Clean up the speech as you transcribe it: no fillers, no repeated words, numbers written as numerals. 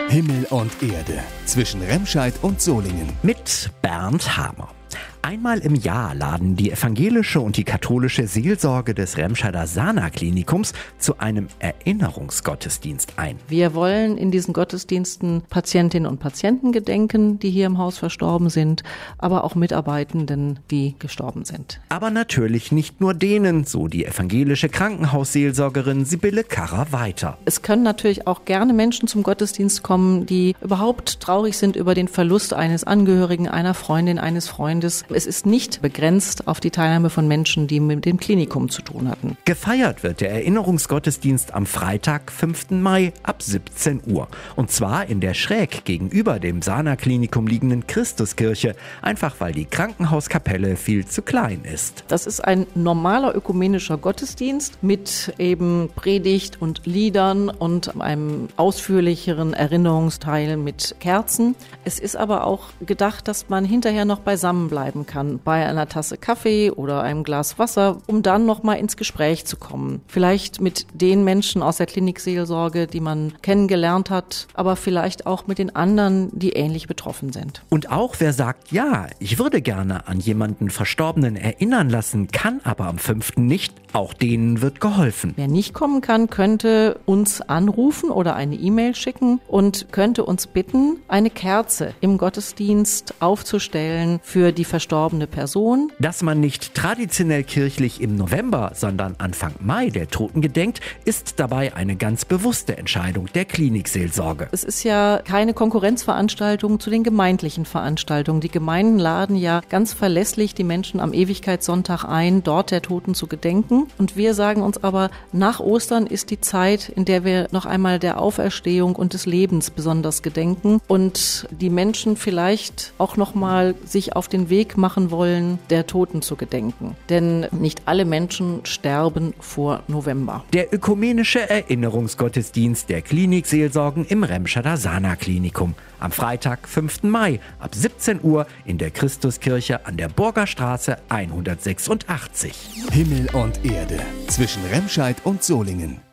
Himmel und Erde zwischen Remscheid und Solingen. Mit Bernd Hamer. Einmal im Jahr laden die evangelische und die katholische Seelsorge des Remscheider Sana-Klinikums zu einem Erinnerungsgottesdienst ein. Wir wollen in diesen Gottesdiensten Patientinnen und Patienten gedenken, die hier im Haus verstorben sind, aber auch Mitarbeitenden, die gestorben sind. Aber natürlich nicht nur denen, so die evangelische Krankenhausseelsorgerin Sibylle Karrer weiter. Es können natürlich auch gerne Menschen zum Gottesdienst kommen, die überhaupt traurig sind über den Verlust eines Angehörigen, einer Freundin, eines Freundes. Es ist nicht begrenzt auf die Teilnahme von Menschen, die mit dem Klinikum zu tun hatten. Gefeiert wird der Erinnerungsgottesdienst am Freitag, 5. Mai ab 17 Uhr. Und zwar in der schräg gegenüber dem Sana-Klinikum liegenden Christuskirche, einfach weil die Krankenhauskapelle viel zu klein ist. Das ist ein normaler ökumenischer Gottesdienst mit eben Predigt und Liedern und einem ausführlicheren Erinnerungsteil mit Kerzen. Es ist aber auch gedacht, dass man hinterher noch beisammen bleiben kann, bei einer Tasse Kaffee oder einem Glas Wasser, um dann noch mal ins Gespräch zu kommen. Vielleicht mit den Menschen aus der Klinikseelsorge, die man kennengelernt hat, aber vielleicht auch mit den anderen, die ähnlich betroffen sind. Und auch wer sagt, ja, ich würde gerne an jemanden Verstorbenen erinnern lassen, kann aber am 5. nicht, auch denen wird geholfen. Wer nicht kommen kann, könnte uns anrufen oder eine E-Mail schicken und könnte uns bitten, eine Kerze im Gottesdienst aufzustellen für die verstorbene Person. Dass man nicht traditionell kirchlich im November, sondern Anfang Mai der Toten gedenkt, ist dabei eine ganz bewusste Entscheidung der Klinikseelsorge. Es ist ja keine Konkurrenzveranstaltung zu den gemeindlichen Veranstaltungen. Die Gemeinden laden ja ganz verlässlich die Menschen am Ewigkeitssonntag ein, dort der Toten zu gedenken. Und wir sagen uns aber, nach Ostern ist die Zeit, in der wir noch einmal der Auferstehung und des Lebens besonders gedenken und die Menschen vielleicht auch noch mal sich auf den Weg machen wollen, der Toten zu gedenken. Denn nicht alle Menschen sterben vor November. Der ökumenische Erinnerungsgottesdienst der Klinikseelsorgen im Remscheider Sana-Klinikum. Am Freitag, 5. Mai ab 17 Uhr in der Christuskirche an der Burgerstraße 186. Himmel und Erde zwischen Remscheid und Solingen.